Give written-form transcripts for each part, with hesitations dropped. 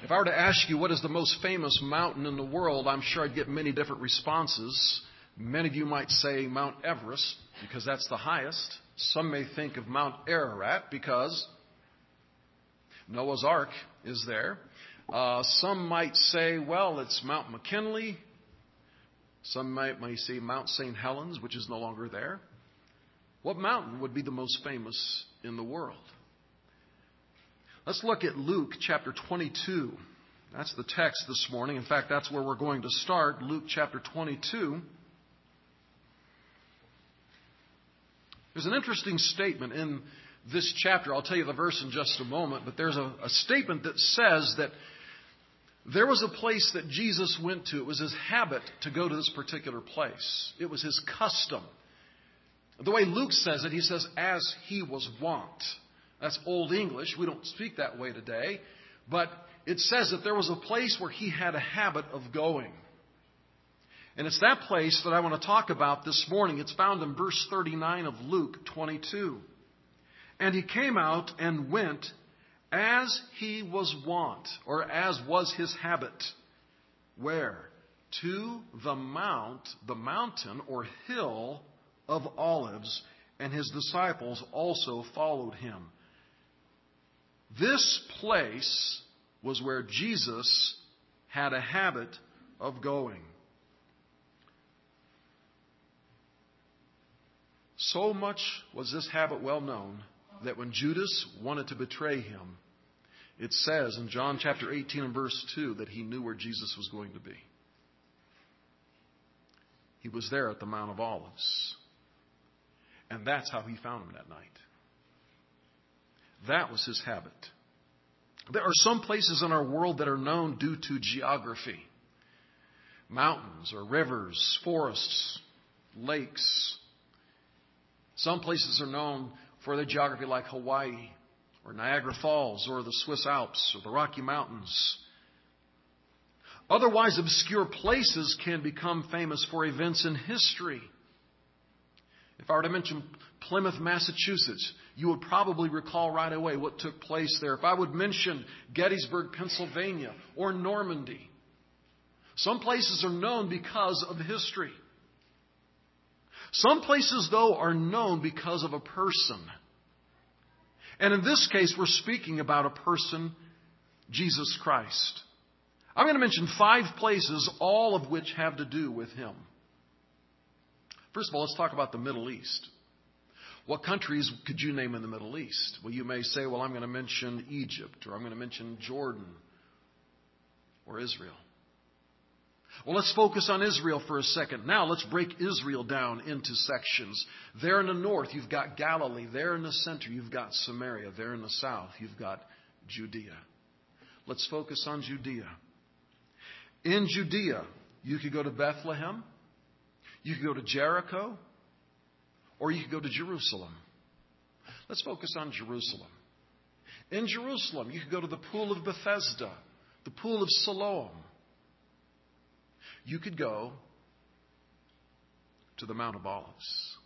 If I were to ask you what is the most famous mountain in the world, I'm sure I'd get many different responses. Many of you might say Mount Everest because that's the highest. Some may think of Mount Ararat because Noah's Ark is there. Some might say, well, it's Mount McKinley. Some might say Mount St. Helens, which is no longer there. What mountain would be the most famous in the world? Let's look at Luke chapter 22. That's the text this morning. In fact, that's where we're going to start, Luke chapter 22. There's an interesting statement in this chapter. I'll tell you the verse in just a moment, but there's a statement that says that there was a place that Jesus went to. It was his habit to go to this particular place. It was his custom. The way Luke says it, he says, as he was wont. That's Old English. We don't speak that way today. But it says that there was a place where he had a habit of going. And it's that place that I want to talk about this morning. It's found in verse 39 of Luke 22. And he came out and went as he was wont, or as was his habit. Where? To the mountain or hill of Olives, and his disciples also followed him. This place was where Jesus had a habit of going. So much was this habit well known that when Judas wanted to betray him, it says in John chapter 18 and verse 2 that he knew where Jesus was going to be. He was there at the Mount of Olives. And that's how he found him that night. That was his habit. There are some places in our world that are known due to geography. Mountains or rivers, forests, lakes. Some places are known for their geography like Hawaii or Niagara Falls or the Swiss Alps or the Rocky Mountains. Otherwise obscure places can become famous for events in history. If I were to mention Plymouth, Massachusetts, you would probably recall right away what took place there. If I would mention Gettysburg, Pennsylvania, or Normandy, some places are known because of history. Some places, though, are known because of a person. And in this case, we're speaking about a person, Jesus Christ. I'm going to mention 5 places, all of which have to do with him. First of all, let's talk about the Middle East. What countries could you name in the Middle East? Well, you may say, well, I'm going to mention Egypt, or I'm going to mention Jordan, or Israel. Well, let's focus on Israel for a second. Now, let's break Israel down into sections. There in the north, you've got Galilee. There in the center, you've got Samaria. There in the south, you've got Judea. Let's focus on Judea. In Judea, you could go to Bethlehem. You could go to Jericho, or you could go to Jerusalem. Let's focus on Jerusalem. In Jerusalem, you could go to the Pool of Bethesda, the Pool of Siloam. You could go to the Mount of Olives.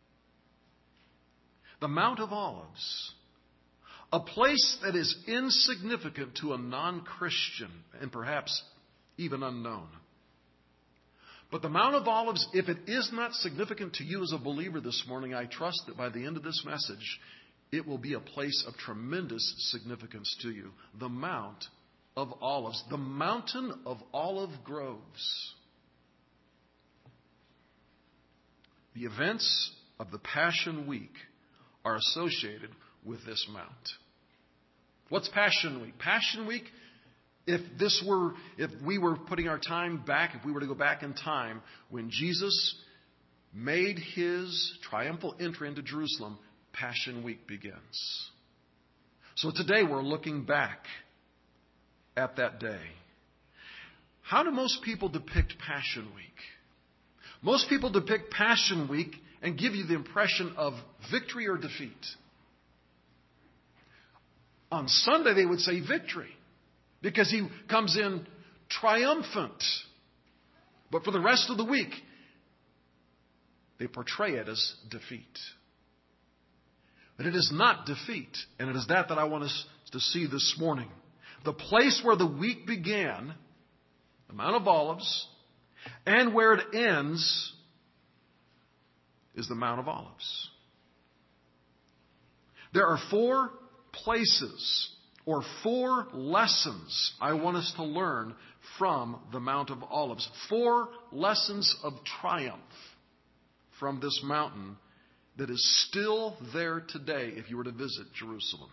The Mount of Olives, a place that is insignificant to a non-Christian and perhaps even unknown. But the Mount of Olives, if it is not significant to you as a believer this morning, I trust that by the end of this message, it will be a place of tremendous significance to you. The Mount of Olives, the mountain of olive groves. The events of the Passion Week are associated with this mount. What's Passion Week? Passion Week, if we were putting our time back, if we were to go back in time, when Jesus made his triumphal entry into Jerusalem, Passion Week begins. So today we're looking back at that day. How do most people depict Passion Week? Most people depict Passion Week and give you the impression of victory or defeat. On Sunday they would say victory, because he comes in triumphant. But for the rest of the week, they portray it as defeat. But it is not defeat, and it is that I want us to see this morning. The place where the week began, the Mount of Olives, and where it ends is the Mount of Olives. There are 4 places or 4 lessons I want us to learn from the Mount of Olives. 4 lessons of triumph from this mountain that is still there today if you were to visit Jerusalem.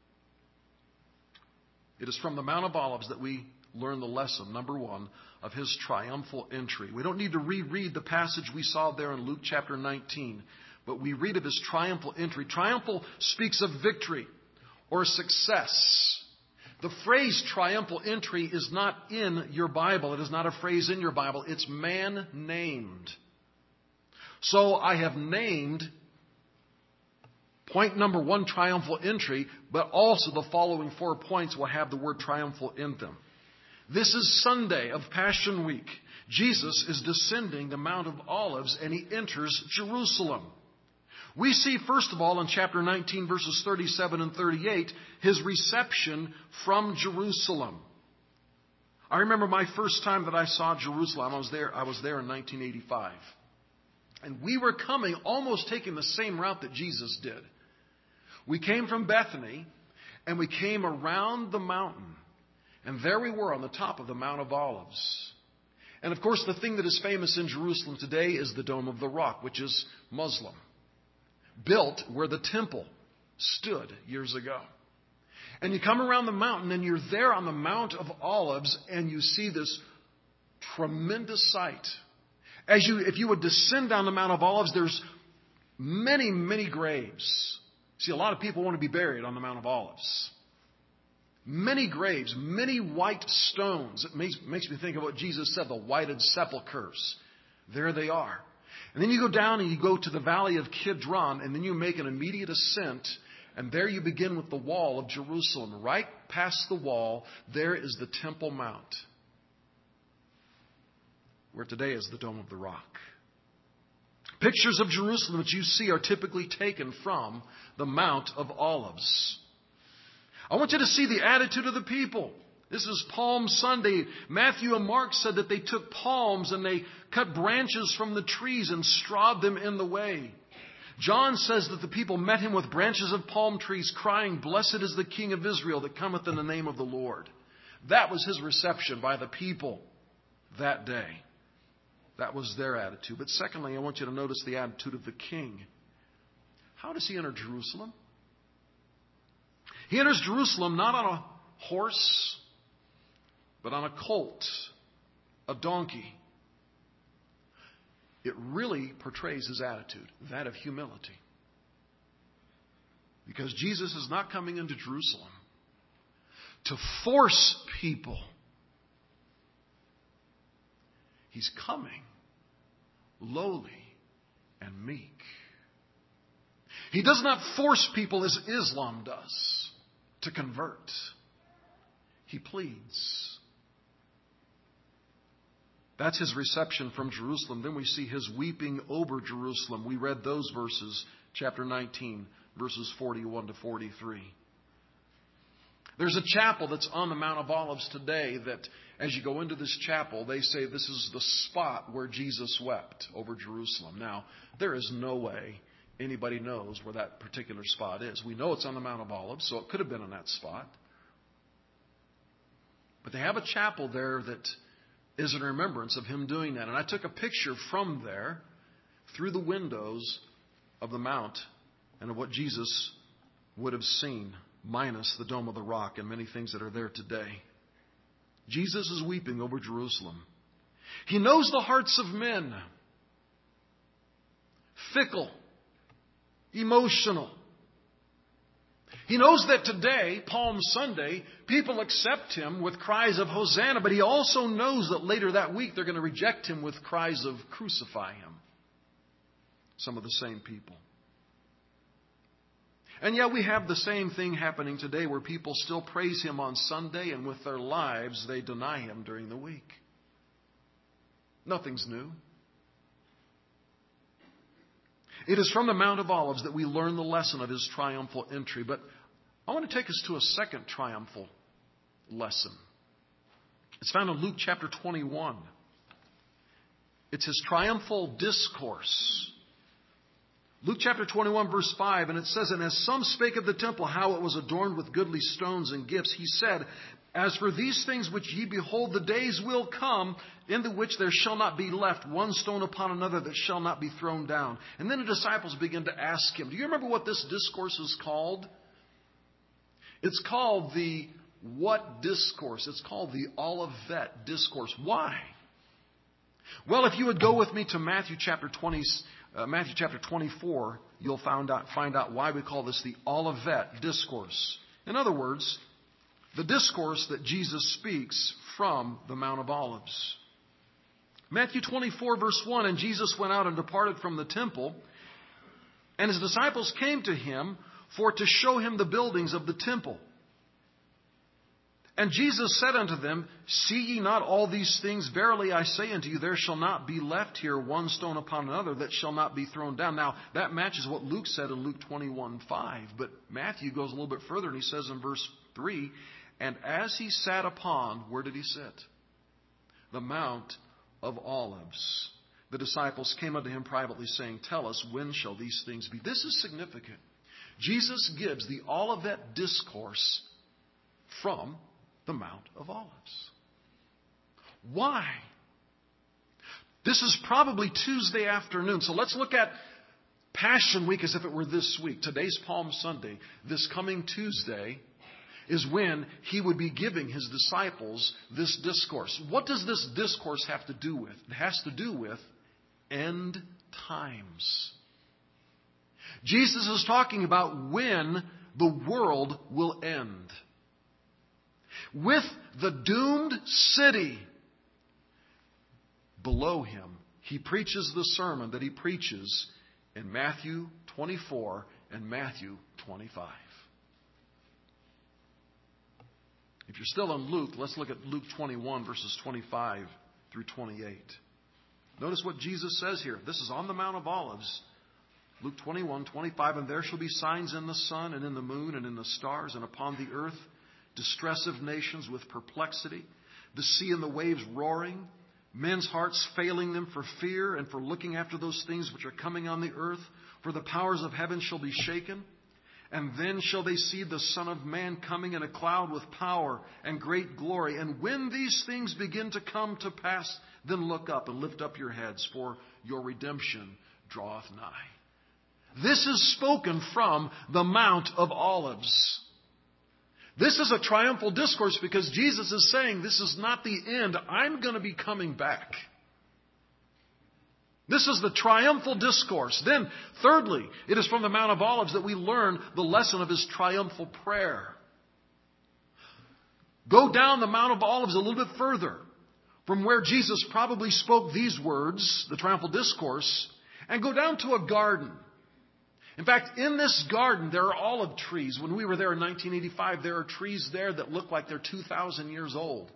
It is from the Mount of Olives that we learn the lesson, number 1, of his triumphal entry. We don't need to reread the passage we saw there in Luke chapter 19, but we read of his triumphal entry. Triumphal speaks of victory or success. The phrase triumphal entry is not in your Bible. It is not a phrase in your Bible. It's man-named. So I have named point number 1, triumphal entry, but also the following 4 points will have the word triumphal in them. This is Sunday of Passion Week. Jesus is descending the Mount of Olives and he enters Jerusalem. We see, first of all, in chapter 19, verses 37 and 38, his reception from Jerusalem. I remember my first time that I saw Jerusalem. I was there in 1985. And we were coming, almost taking the same route that Jesus did. We came from Bethany, and we came around the mountain. And there we were on the top of the Mount of Olives. And of course, the thing that is famous in Jerusalem today is the Dome of the Rock, which is Muslim, built where the temple stood years ago. And you come around the mountain and you're there on the Mount of Olives and you see this tremendous sight. If you would descend down the Mount of Olives, there's many, many graves. See, a lot of people want to be buried on the Mount of Olives. Many graves, many white stones. It makes me think of what Jesus said, the whited sepulchres. There they are. And then you go down and you go to the valley of Kidron, and then you make an immediate ascent, and there you begin with the wall of Jerusalem. Right past the wall, there is the Temple Mount, where today is the Dome of the Rock. Pictures of Jerusalem that you see are typically taken from the Mount of Olives. I want you to see the attitude of the people. This is Palm Sunday. Matthew and Mark said that they took palms and they cut branches from the trees and strawed them in the way. John says that the people met him with branches of palm trees, crying, "Blessed is the King of Israel that cometh in the name of the Lord." That was his reception by the people that day. That was their attitude. But secondly, I want you to notice the attitude of the king. How does he enter Jerusalem? He enters Jerusalem not on a horse, but on a colt, a donkey. It really portrays his attitude, that of humility. Because Jesus is not coming into Jerusalem to force people. He's coming lowly and meek. He does not force people as Islam does to convert. He pleads. That's his reception from Jerusalem. Then we see his weeping over Jerusalem. We read those verses, chapter 19, verses 41 to 43. There's a chapel that's on the Mount of Olives today that as you go into this chapel, they say this is the spot where Jesus wept over Jerusalem. Now, there is no way anybody knows where that particular spot is. We know it's on the Mount of Olives, so it could have been on that spot. But they have a chapel there that is in remembrance of him doing that. And I took a picture from there through the windows of the mount and of what Jesus would have seen, minus the Dome of the Rock and many things that are there today. Jesus is weeping over Jerusalem. He knows the hearts of men. Fickle. Emotional. He knows that today, Palm Sunday, people accept him with cries of Hosanna, but he also knows that later that week they're going to reject him with cries of crucify him. Some of the same people. And yet we have the same thing happening today where people still praise him on Sunday and with their lives they deny him during the week. Nothing's new. It is from the Mount of Olives that we learn the lesson of his triumphal entry. But I want to take us to a second triumphal lesson. It's found in Luke chapter 21. It's his triumphal discourse. Luke chapter 21, verse 5, and it says, "And as some spake of the temple, how it was adorned with goodly stones and gifts, he said, As for these things which ye behold, the days will come, in the which there shall not be left one stone upon another that shall not be thrown down." And then the disciples begin to ask him, do you remember what this discourse is called? It's called the what discourse? It's called the Olivet discourse. Why? Well, if you would go with me to Matthew chapter 24, you'll find out why we call this the Olivet discourse. In other words, the discourse that Jesus speaks from the Mount of Olives. Matthew 24, verse 1, "And Jesus went out and departed from the temple, and his disciples came to him for to show him the buildings of the temple. And Jesus said unto them, See ye not all these things? Verily I say unto you, there shall not be left here one stone upon another that shall not be thrown down." Now, that matches what Luke said in Luke 21:5. But Matthew goes a little bit further, and he says in verse 3, "And as he sat upon," where did he sit? "The Mount of Olives, the disciples came unto him privately, saying, Tell us, when shall these things be?" This is significant. Jesus gives the Olivet discourse from the Mount of Olives. Why? This is probably Tuesday afternoon. So let's look at Passion Week as if it were this week. Today's Palm Sunday. This coming Tuesday is when he would be giving his disciples this discourse. What does this discourse have to do with? It has to do with end times. Jesus is talking about when the world will end. With the doomed city below him, he preaches the sermon that he preaches in Matthew 24 and Matthew 25. If you're still in Luke, let's look at Luke 21, verses 25 through 28. Notice what Jesus says here. This is on the Mount of Olives. Luke 21, 25, "And there shall be signs in the sun and in the moon and in the stars, and upon the earth distress of nations with perplexity, the sea and the waves roaring, men's hearts failing them for fear and for looking after those things which are coming on the earth. For the powers of heaven shall be shaken. And then shall they see the Son of Man coming in a cloud with power and great glory. And when these things begin to come to pass, then look up and lift up your heads, for your redemption draweth nigh." This is spoken from the Mount of Olives. This is a triumphal discourse because Jesus is saying this is not the end. I'm going to be coming back. This is the triumphal discourse. Then, thirdly, it is from the Mount of Olives that we learn the lesson of his triumphal prayer. Go down the Mount of Olives a little bit further from where Jesus probably spoke these words, the triumphal discourse, and go down to a garden. In fact, in this garden, there are olive trees. When we were there in 1985, there are trees there that look like they're 2,000 years old.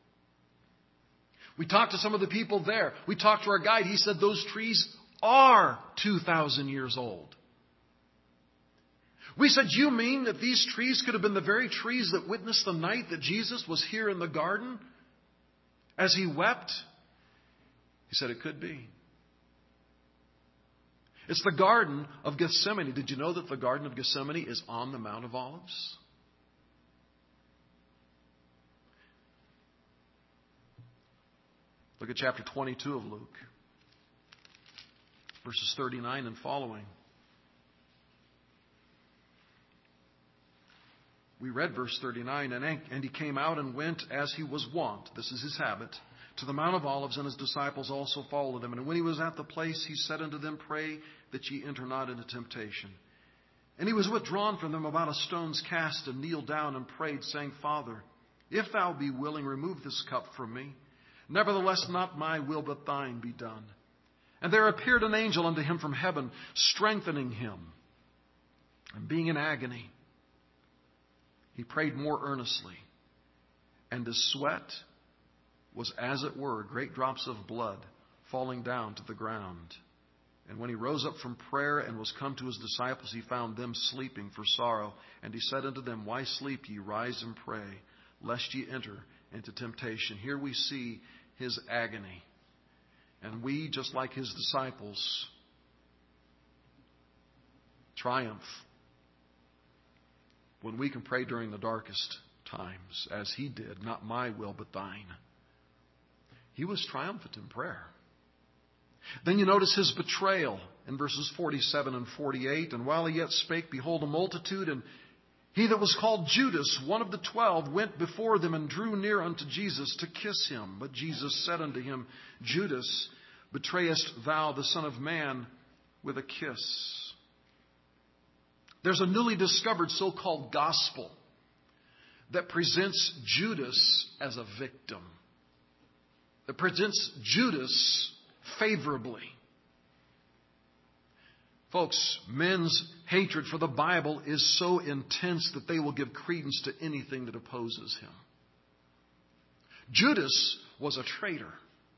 We talked to some of the people there. We talked to our guide. He said those trees are 2,000 years old. We said, "You mean that these trees could have been the very trees that witnessed the night that Jesus was here in the garden as he wept?" He said, "It could be." It's the Garden of Gethsemane. Did you know that the Garden of Gethsemane is on the Mount of Olives? Look at chapter 22 of Luke, verses 39 and following. We read verse 39, "And he came out and went as he was wont," this is his habit, "to the Mount of Olives, and his disciples also followed him. And when he was at the place, he said unto them, Pray that ye enter not into temptation. And he was withdrawn from them about a stone's cast, and kneeled down and prayed, saying, Father, if thou be willing, remove this cup from me. Nevertheless, not my will, but thine be done. And there appeared an angel unto him from heaven, strengthening him. And being in agony, he prayed more earnestly, and his sweat was as it were great drops of blood falling down to the ground. And when he rose up from prayer and was come to his disciples, he found them sleeping for sorrow. And he said unto them, Why sleep ye? Rise and pray, lest ye enter into temptation. Here we see his agony. And we, just like his disciples, triumph when we can pray during the darkest times, as he did, not my will, but thine. He was triumphant in prayer. Then you notice his betrayal in verses 47 and 48. And while he yet spake, behold, a multitude, and he that was called Judas, one of the 12, went before them and drew near unto Jesus to kiss him. But Jesus said unto him, Judas, betrayest thou the Son of Man with a kiss? There's a newly discovered so-called gospel that presents Judas as a victim, that presents Judas favorably. Folks, men's hatred for the Bible is so intense that they will give credence to anything that opposes him. Judas was a traitor.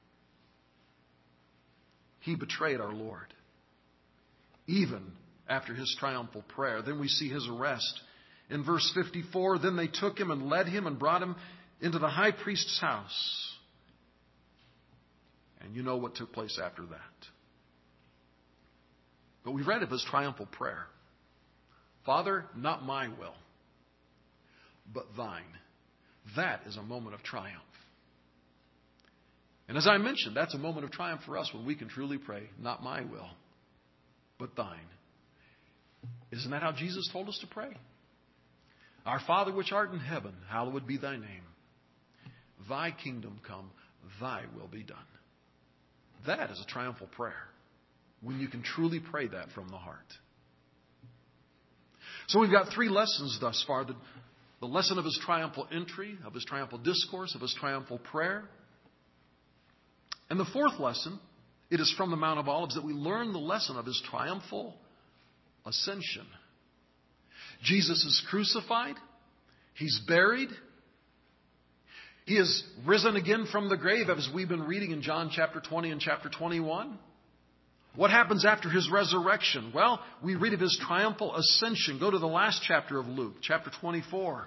He betrayed our Lord, even after his triumphal prayer. Then we see his arrest. In verse 54, then they took him and led him and brought him into the high priest's house. And you know what took place after that. But we've read of his triumphal prayer. Father, not my will, but thine. That is a moment of triumph. And as I mentioned, that's a moment of triumph for us when we can truly pray, not my will, but thine. Isn't that how Jesus told us to pray? Our Father which art in heaven, hallowed be thy name. Thy kingdom come, thy will be done. That is a triumphal prayer, when you can truly pray that from the heart. So we've got three lessons thus far. The lesson of his triumphal entry, of his triumphal discourse, of his triumphal prayer. And the fourth lesson, it is from the Mount of Olives that we learn the lesson of his triumphal ascension. Jesus is crucified. He's buried. He is risen again from the grave, as we've been reading in John chapter 20 and chapter 21. What happens after his resurrection? Well, we read of his triumphal ascension. Go to the last chapter of Luke, chapter 24.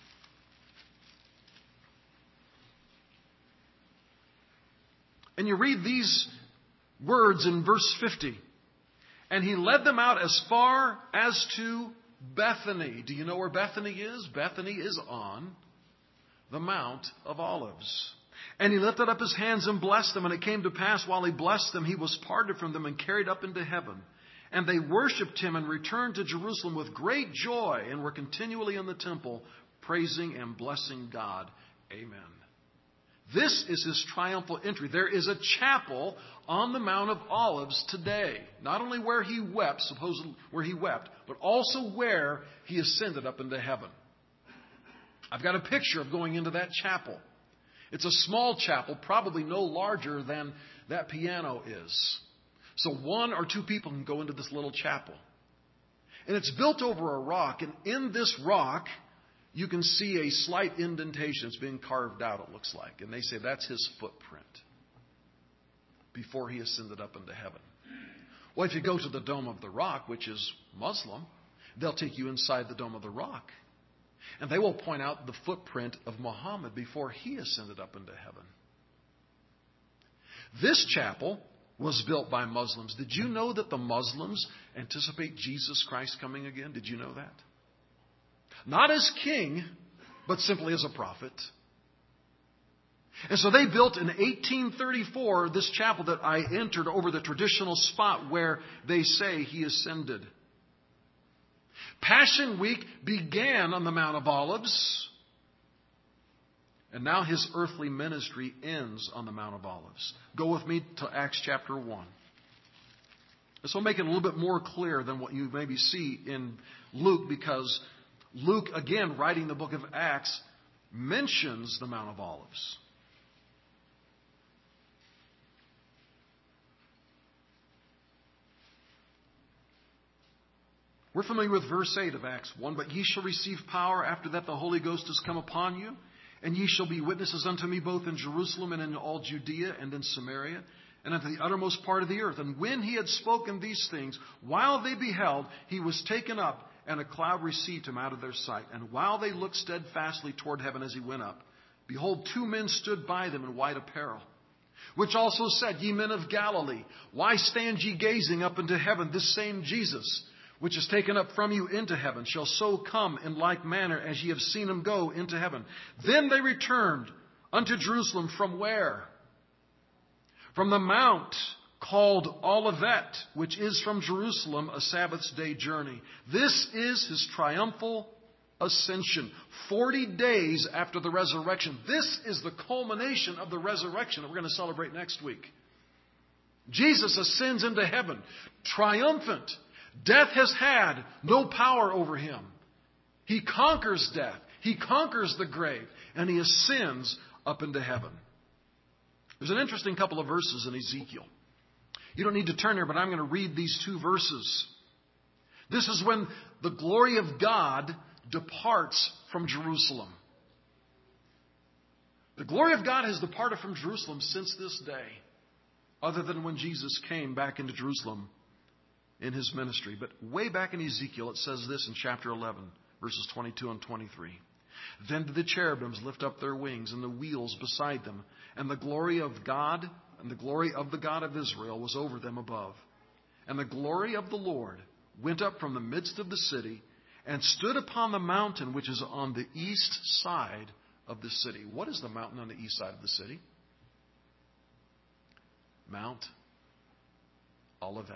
And you read these words in verse 50. And he led them out as far as to Bethany. Do you know where Bethany is? Bethany is on the Mount of Olives. And he lifted up his hands and blessed them. And it came to pass, while he blessed them, he was parted from them and carried up into heaven. And they worshipped him and returned to Jerusalem with great joy, and were continually in the temple, praising and blessing God. Amen. This is his triumphal entry. There is a chapel on the Mount of Olives today. Not only where he wept, supposedly where he wept, but also where he ascended up into heaven. I've got a picture of going into that chapel. It's a small chapel, probably no larger than that piano is. So one or two people can go into this little chapel. And it's built over a rock. And in this rock, you can see a slight indentation. It's being carved out, it looks like. And they say that's his footprint before he ascended up into heaven. Well, if you go to the Dome of the Rock, which is Muslim, they'll take you inside the Dome of the Rock. And they will point out the footprint of Muhammad before he ascended up into heaven. This chapel was built by Muslims. Did you know that the Muslims anticipate Jesus Christ coming again? Did you know that? Not as king, but simply as a prophet. And so they built in 1834 this chapel that I entered over the traditional spot where they say he ascended. Passion Week began on the Mount of Olives. And now his earthly ministry ends on the Mount of Olives. Go with me to Acts chapter 1. This will make it a little bit more clear than what you maybe see in Luke, because Luke, again, writing the book of Acts, mentions the Mount of Olives. We're familiar with verse 8 of Acts 1. But ye shall receive power after that the Holy Ghost is come upon you. And ye shall be witnesses unto me both in Jerusalem and in all Judea and in Samaria and unto the uttermost part of the earth. And when he had spoken these things, while they beheld, he was taken up, and a cloud received him out of their sight. And while they looked steadfastly toward heaven as he went up, behold, 2 men stood by them in white apparel, which also said, Ye men of Galilee, why stand ye gazing up into heaven? This same Jesus, which is taken up from you into heaven, shall so come in like manner as ye have seen him go into heaven. Then they returned unto Jerusalem from where? From the mount called Olivet, which is from Jerusalem a Sabbath's day journey. This is his triumphal ascension. 40 days after the resurrection. This is the culmination of the resurrection that we're going to celebrate next week. Jesus ascends into heaven, triumphant. Death has had no power over him. He conquers death. He conquers the grave. And he ascends up into heaven. There's an interesting couple of verses in Ezekiel. You don't need to turn there, but I'm going to read these 2 verses. This is when the glory of God departs from Jerusalem. The glory of God has departed from Jerusalem since this day, other than when Jesus came back into Jerusalem in his ministry. But way back in Ezekiel, it says this in chapter 11, verses 22 and 23. Then did the cherubims lift up their wings, and the wheels beside them, and the glory of God and the glory of the God of Israel was over them above. And the glory of the Lord went up from the midst of the city and stood upon the mountain which is on the east side of the city. What is the mountain on the east side of the city? Mount Olivet.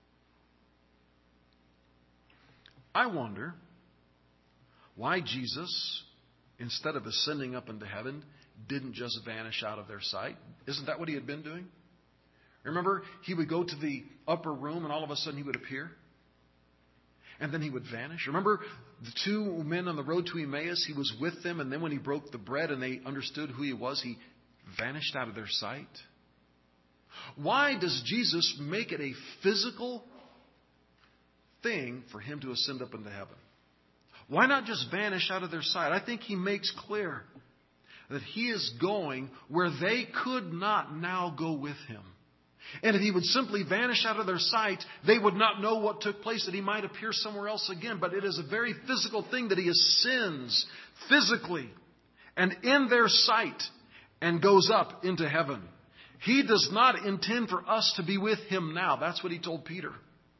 I wonder why Jesus, instead of ascending up into heaven, didn't just vanish out of their sight. Isn't that what he had been doing? Remember, he would go to the upper room and all of a sudden he would appear. And then he would vanish. Remember the 2 men on the road to Emmaus? He was with them, and then when he broke the bread and they understood who he was, he vanished out of their sight. Why does Jesus make it a physical thing for him to ascend up into heaven? Why not just vanish out of their sight? I think he makes clear that he is going where they could not now go with him. And if he would simply vanish out of their sight, they would not know what took place, that he might appear somewhere else again. But it is a very physical thing that he ascends physically and in their sight and goes up into heaven. He does not intend for us to be with him now. That's what he told Peter.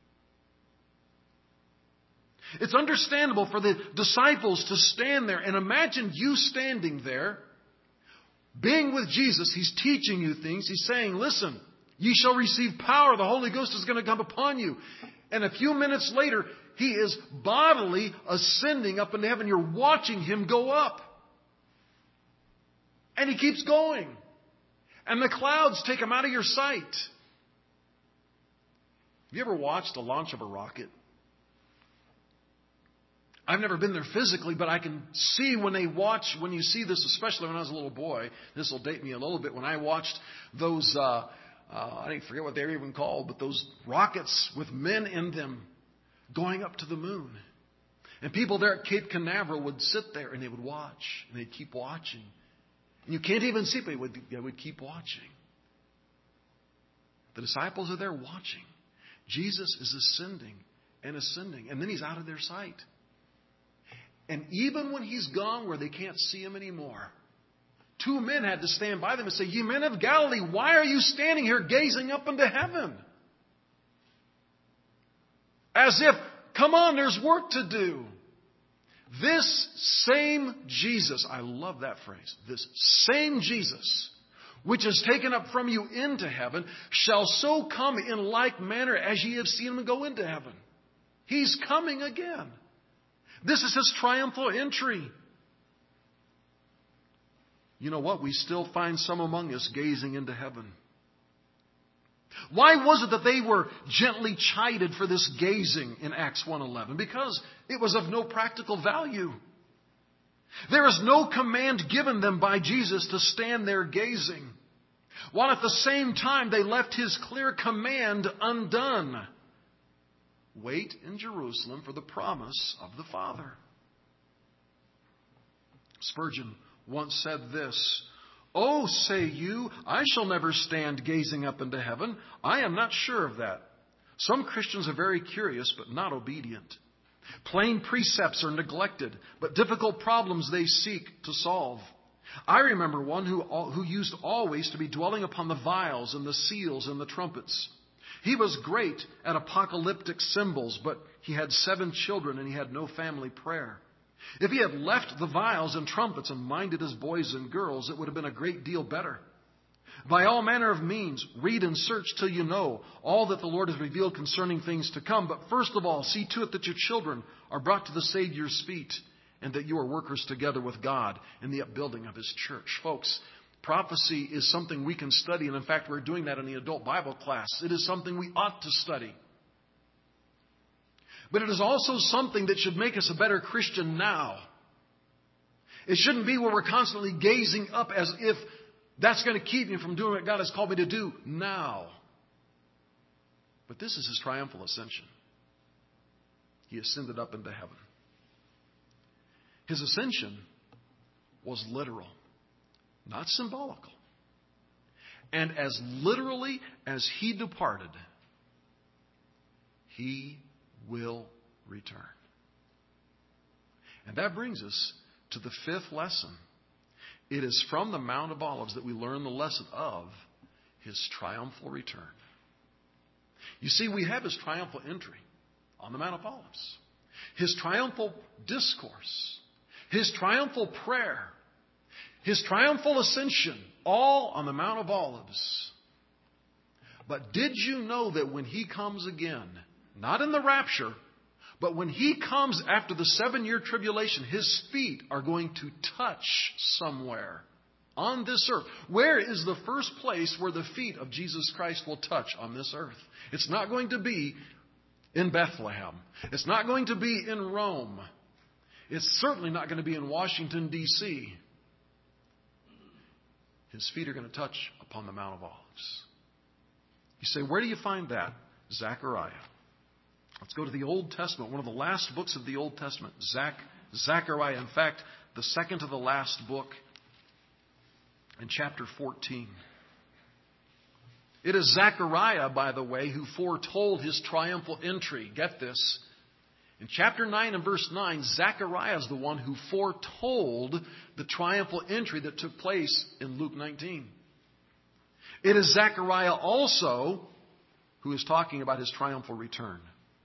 It's understandable for the disciples to stand there and imagine you standing there, being with Jesus. He's teaching you things. He's saying, listen, ye shall receive power. The Holy Ghost is going to come upon you. And a few minutes later, he is bodily ascending up into heaven. You're watching him go up. And he keeps going. And the clouds take him out of your sight. Have you ever watched the launch of a rocket? I've never been there physically, but I can see when you see this, especially when I was a little boy, this will date me a little bit, when I watched those, I forget what they're even called, but those rockets with men in them going up to the moon. And people there at Cape Canaveral would sit there and they would watch, and they'd keep watching. And you can't even see, but they would keep watching. The disciples are there watching. Jesus is ascending and ascending, and then he's out of their sight. And even when he's gone where they can't see him anymore, 2 men had to stand by them and say, Ye men of Galilee, why are you standing here gazing up into heaven? As if, come on, there's work to do. This same Jesus, I love that phrase, this same Jesus, which is taken up from you into heaven, shall so come in like manner as ye have seen him go into heaven. He's coming again. This is his triumphal entry. You know what? We still find some among us gazing into heaven. Why was it that they were gently chided for this gazing in Acts 1:11? Because it was of no practical value. There is no command given them by Jesus to stand there gazing, while at the same time they left his clear command undone. Wait in Jerusalem for the promise of the Father. Spurgeon once said this, Oh, say you, I shall never stand gazing up into heaven. I am not sure of that. Some Christians are very curious, but not obedient. Plain precepts are neglected, but difficult problems they seek to solve. I remember one who used always to be dwelling upon the vials and the seals and the trumpets. He was great at apocalyptic symbols, but he had 7 children and he had no family prayer. If he had left the vials and trumpets and minded his boys and girls, it would have been a great deal better. By all manner of means, read and search till you know all that the Lord has revealed concerning things to come. But first of all, see to it that your children are brought to the Savior's feet, and that you are workers together with God in the upbuilding of His church. Folks, prophecy is something we can study, and in fact, we're doing that in the adult Bible class. It is something we ought to study. But it is also something that should make us a better Christian now. It shouldn't be where we're constantly gazing up as if that's going to keep me from doing what God has called me to do now. But this is His triumphal ascension. He ascended up into heaven. His ascension was literal, not symbolical. And as literally as He departed, He will return. And that brings us to the 5th lesson. It is from the Mount of Olives that we learn the lesson of His triumphal return. You see, we have His triumphal entry on the Mount of Olives, His triumphal discourse, His triumphal prayer, His triumphal ascension, all on the Mount of Olives. But did you know that when He comes again, not in the rapture, but when He comes after the 7-year tribulation, His feet are going to touch somewhere on this earth. Where is the first place where the feet of Jesus Christ will touch on this earth? It's not going to be in Bethlehem. It's not going to be in Rome. It's certainly not going to be in Washington, D.C. His feet are going to touch upon the Mount of Olives. You say, where do you find that? Zechariah. Let's go to the Old Testament, one of the last books of the Old Testament, Zechariah. In fact, the second to the last book in chapter 14. It is Zechariah, by the way, who foretold His triumphal entry. Get this. In chapter 9 and verse 9, Zechariah is the one who foretold the triumphal entry that took place in Luke 19. It is Zechariah also who is talking about His triumphal return.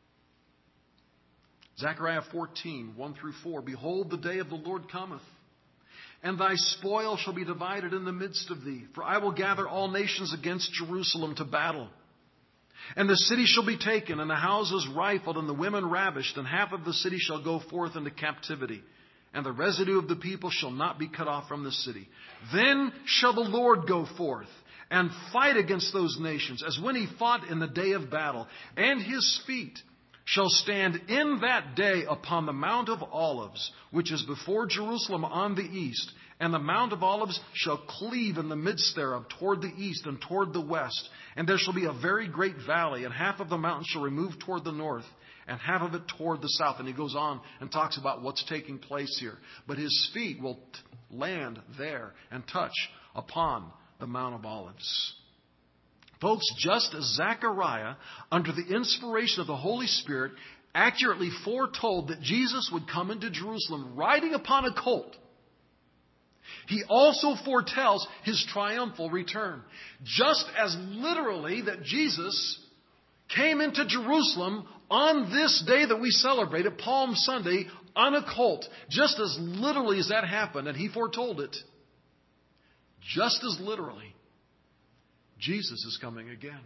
Zechariah 14, 1 through 4. Behold, the day of the Lord cometh, and thy spoil shall be divided in the midst of thee. For I will gather all nations against Jerusalem to battle. And the city shall be taken, and the houses rifled, and the women ravished, and half of the city shall go forth into captivity, and the residue of the people shall not be cut off from the city. Then shall the Lord go forth and fight against those nations, as when He fought in the day of battle, and His feet shall stand in that day upon the Mount of Olives, which is before Jerusalem on the east. And the Mount of Olives shall cleave in the midst thereof toward the east and toward the west. And there shall be a very great valley, and half of the mountain shall remove toward the north, and half of it toward the south. And he goes on and talks about what's taking place here. But His feet will land there and touch upon the Mount of Olives. Folks, just as Zechariah, under the inspiration of the Holy Spirit, accurately foretold that Jesus would come into Jerusalem riding upon a colt, He also foretells His triumphal return. Just as literally that Jesus came into Jerusalem on this day that we celebrate at Palm Sunday on a colt. Just as literally as that happened, and He foretold it, just as literally, Jesus is coming again.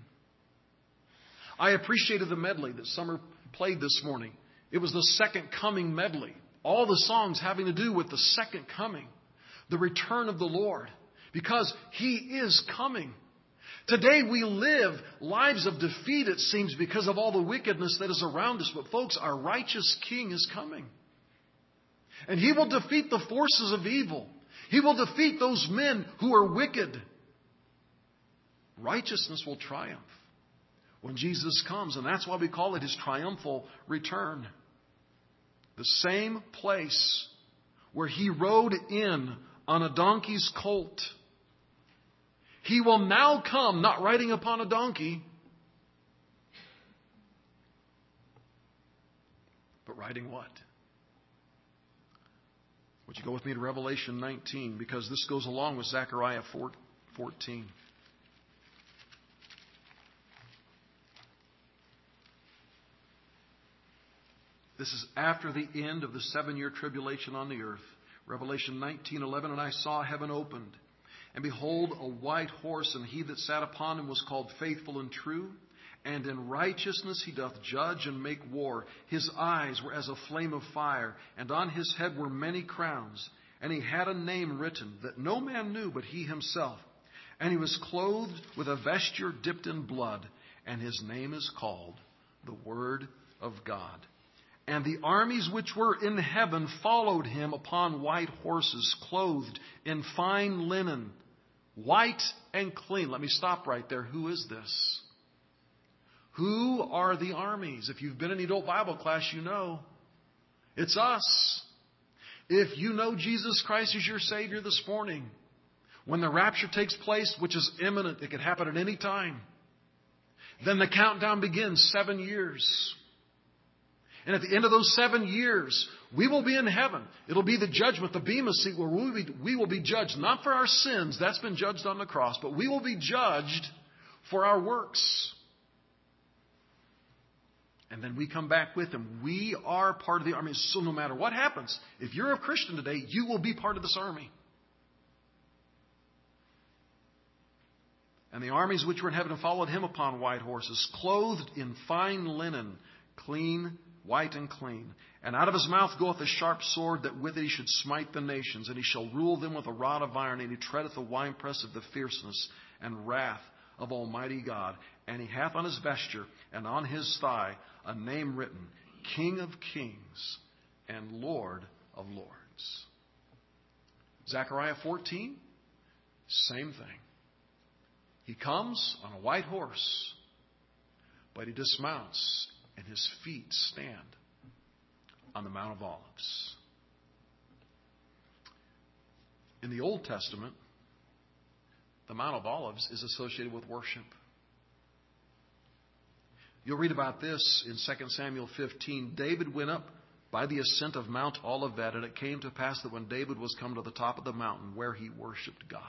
I appreciated the medley that Summer played this morning. It was the Second Coming medley. All the songs having to do with the second coming, the return of the Lord, because He is coming. Today we live lives of defeat, it seems, because of all the wickedness that is around us. But folks, our righteous King is coming. And He will defeat the forces of evil. He will defeat those men who are wicked. Righteousness will triumph when Jesus comes. And that's why we call it His triumphal return. The same place where He rode in on a donkey's colt, He will now come not riding upon a donkey, But writing what? Would you go with me to Revelation 19? Because this goes along with Zechariah 14. This is after the end of the 7-year tribulation on the earth. Revelation 19:11, and I saw heaven opened, and behold, a white horse, and he that sat upon him was called Faithful and True, and in righteousness he doth judge and make war. His eyes were as a flame of fire, and on his head were many crowns, and he had a name written that no man knew but he himself. And he was clothed with a vesture dipped in blood, and his name is called the Word of God. And the armies which were in heaven followed him upon white horses, clothed in fine linen, white and clean. Let me stop right there. Who is this? Who are the armies? If you've been in the adult Bible class, you know. It's us. If you know Jesus Christ as your Savior this morning, when the rapture takes place, which is imminent, it could happen at any time, then the countdown begins, 7 years. And at the end of those 7 years, we will be in heaven. It'll be the judgment, the Bema seat, where we will be judged, not for our sins. That's been judged on the cross. But we will be judged for our works. And then we come back with Him. We are part of the army. So no matter what happens, if you're a Christian today, you will be part of this army. And the armies which were in heaven followed Him upon white horses, clothed in fine linen, clean, white and clean. And out of His mouth goeth a sharp sword, that with it He should smite the nations. And He shall rule them with a rod of iron, and He treadeth the winepress of the fierceness and wrath of Almighty God. And He hath on His vesture and on His thigh a name written, King of Kings and Lord of Lords. Zechariah 14, same thing. He comes on a white horse, but He dismounts, and His feet stand on the Mount of Olives. In the Old Testament, the Mount of Olives is associated with worship. You'll read about this in 2 Samuel 15. David went up by the ascent of Mount Olivet, and it came to pass that when David was come to the top of the mountain, where he worshipped God.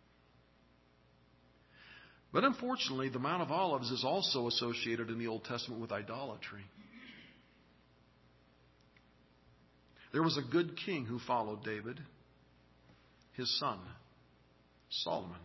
But unfortunately, the Mount of Olives is also associated in the Old Testament with idolatry. There was a good king who followed David, his son, Solomon.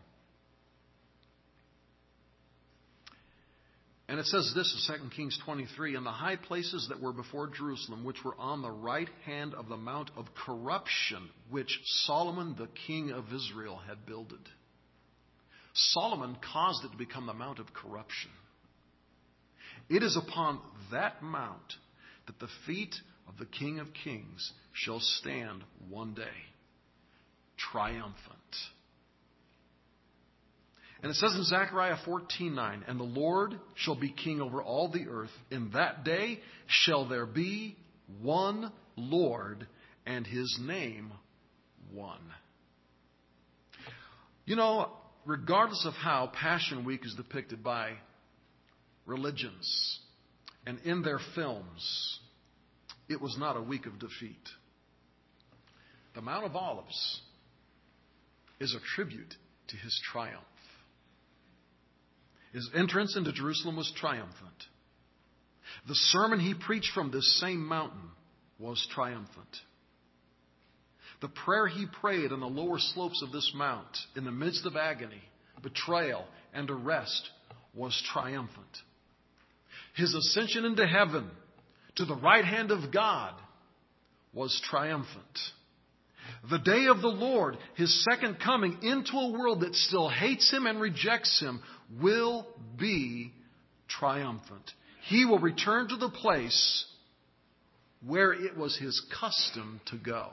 And it says this in 2 Kings 23, and the high places that were before Jerusalem, which were on the right hand of the Mount of Corruption, which Solomon the king of Israel had builded. Solomon caused it to become the Mount of Corruption. It is upon that mount that the feet of the King of Kings shall stand one day, triumphant. And it says in Zechariah 14:9, and the Lord shall be king over all the earth. In that day shall there be one Lord, and His name one. You know, regardless of how Passion Week is depicted by religions and in their films, it was not a week of defeat. The Mount of Olives is a tribute to His triumph. His entrance into Jerusalem was triumphant. The sermon He preached from this same mountain was triumphant. The prayer He prayed on the lower slopes of this mount in the midst of agony, betrayal, and arrest was triumphant. His ascension into heaven to the right hand of God was triumphant. The day of the Lord, His second coming into a world that still hates Him and rejects Him, will be triumphant. He will return to the place where it was His custom to go.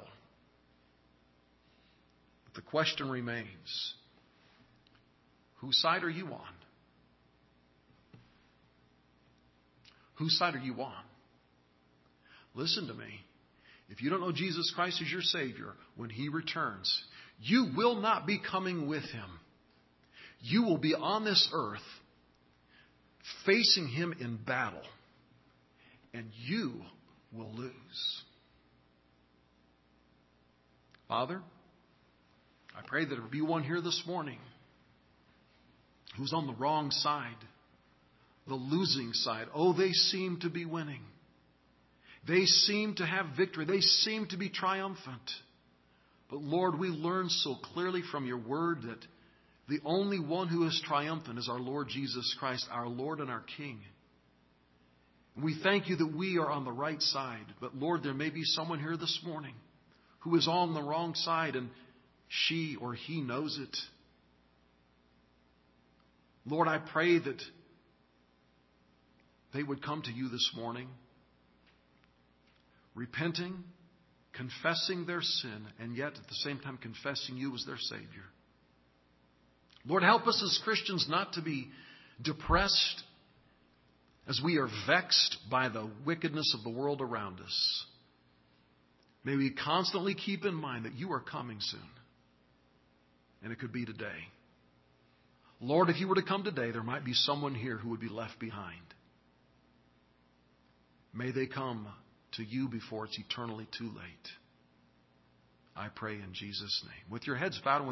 But the question remains, whose side are you on? Whose side are you on? Listen to me. If you don't know Jesus Christ as your Savior, when He returns, you will not be coming with Him. You will be on this earth facing Him in battle. And you will lose. Father, I pray that there be one here this morning who's on the wrong side, the losing side. Oh, they seem to be winning. They seem to have victory. They seem to be triumphant. But Lord, we learn so clearly from your word that the only one who is triumphant is our Lord Jesus Christ, our Lord and our King. We thank you that we are on the right side. But Lord, there may be someone here this morning who is on the wrong side, and she or he knows it. Lord, I pray that they would come to you this morning, repenting, confessing their sin, and yet at the same time confessing you as their Savior. Lord, help us as Christians not to be depressed as we are vexed by the wickedness of the world around us. May we constantly keep in mind that you are coming soon. And it could be today. Lord, if you were to come today, there might be someone here who would be left behind. May they come to you before it's eternally too late. I pray in Jesus' name. With your heads bowed and